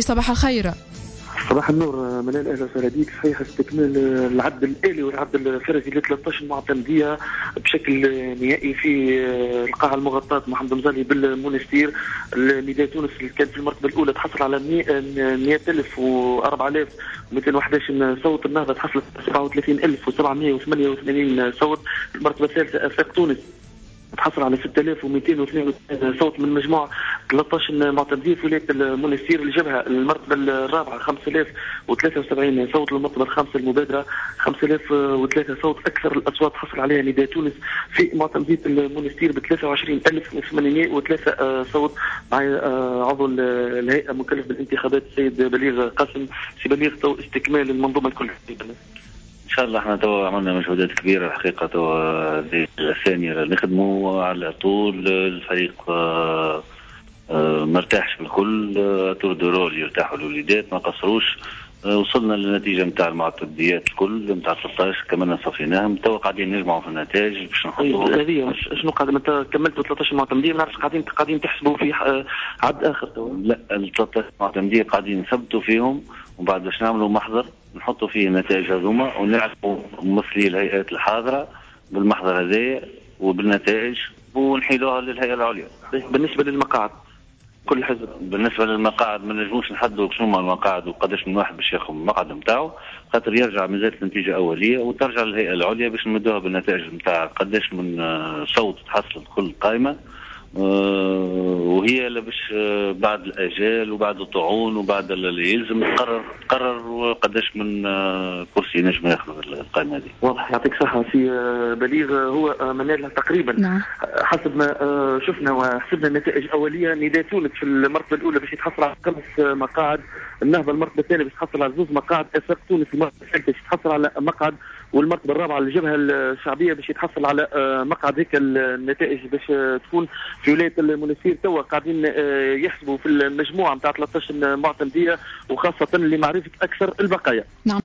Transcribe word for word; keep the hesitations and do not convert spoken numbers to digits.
صباح الخير. صباح النور منال، اهلا وسهلا بك. صحيح استكمال العد الالي والعد الفرزي ل ثلاثة عشر معتمديه بشكل نهائي في القاعه المغطاه محمد مزالي بالمونستير. نداء تونس اللي كان في المرتبه الاولى تحصل على مئة ألف وأربعة آلاف ومئتين وأحد عشر صوت. النهضه تحصلت سبعة وثلاثين ألف وسبعمئة وثمانية وثمانين صوت. المرتبه الثالثه افاق تونس تحصل على ستة آلاف ومئتين واثنين وثلاثين صوت من مجموع ثلاثة عشر معتمدين في ولايه المونستير. الجبهه المرتبه الرابعه خمسة آلاف وثلاثة وسبعين صوت. المرتبه الخامسه المبادره خمسة آلاف وثلاثة صوت. اكثر الاصوات حصل عليها نداء تونس في معتمديه المونستير ب ثلاثة وعشرين ألف وثمانمئة وثلاثة صوت. مع عضو الهيئه مكلف بالانتخابات السيد بليغ قاسم. سي بليغ تو استكمال المنظومه الكل. ان شاء الله احنا تو عملنا مجهودات كبيره الحقيقه. تو هذه الثانيه نخدموا على طول. الفريق اه اه مرتاحش بالكل. تور دو رول يرتاحوا الوليدات ما قصروش. اه وصلنا للنتيجه نتاع المعتمديات الكل نتاع ثلاثة عشر كمان صفيناهم. تو قاعدين نجمعوا في النتائج باش نحطوا هذه شنو قاعد انت كملتوا ثلاثة عشر معتمديه. ما نعرفش قاعدين قاعدين تحسبوا في عد اخر تو؟ لا ال ثلاثة عشر معتمديه قاعدين نثبتوا فيهم وبعد باش نعملوا محضر نحطوا فيه النتائج هذوما ونعرفوا ممثلي الهيئات الحاضره بالمحضر هذايا وبالنتائج ونحيلوها للهيئه العليا. بالنسبه للمقاعد كل حزب، بالنسبه للمقاعد ما نجموش نحددوا شنو هما المقاعد وقداش من واحد باش ياخذ المقعد نتاعو، خاطر يرجع مازالت نتيجه اوليه وترجع للهيئه العليا باش نمدوها بالنتائج نتاع قداش من صوت تحصل كل قائمه. وهي باش بعد الاجال وبعد الطعون وبعد اللي يلزم تقرر تقرر قداش من كرسي نجم ياخذ القائمه هذه. واضح، يعطيك الصحه سي بليغ. هو منال تقريبا نعم. حسب ما شفنا وحسبنا النتائج اوليه. نداء تونس في المرتبه الاولى باش يتحصل على خمس مقاعد. النهضه المرتبه الثانيه باش تحصل على زوج مقاعد. افاق تونس المرتبه الثالثه باش تحصل على مقعد. والمرتبه الرابعه الجبهه الشعبيه باش يتحصل على مقعد. هيك النتائج باش تكون في ولايه المونستير. توا قاعدين يحسبوا في المجموعه نتاع ثلاثة عشر معتمديه وخاصه لمعرفه اكثر البقايا. نعم.